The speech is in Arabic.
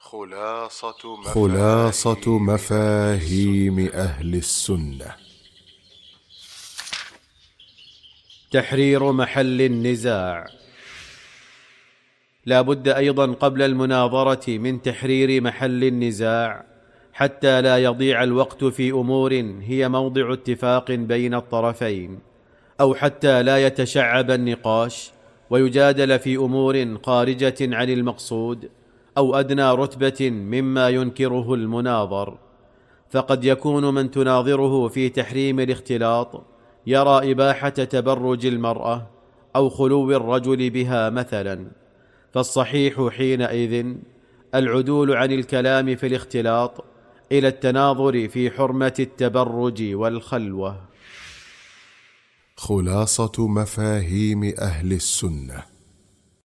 خلاصة مفاهيم أهل السنة. تحرير محل النزاع. لا بد أيضا قبل المناظرة من تحرير محل النزاع، حتى لا يضيع الوقت في أمور هي موضع اتفاق بين الطرفين، أو حتى لا يتشعب النقاش ويجادل في أمور خارجة عن المقصود أو أدنى رتبة مما ينكره المناظر. فقد يكون من تناظره في تحريم الاختلاط يرى إباحة تبرج المرأة أو خلو الرجل بها مثلا، فالصحيح حينئذ العدول عن الكلام في الاختلاط إلى التناظر في حرمة التبرج والخلوة. خلاصة مفاهيم أهل السنة.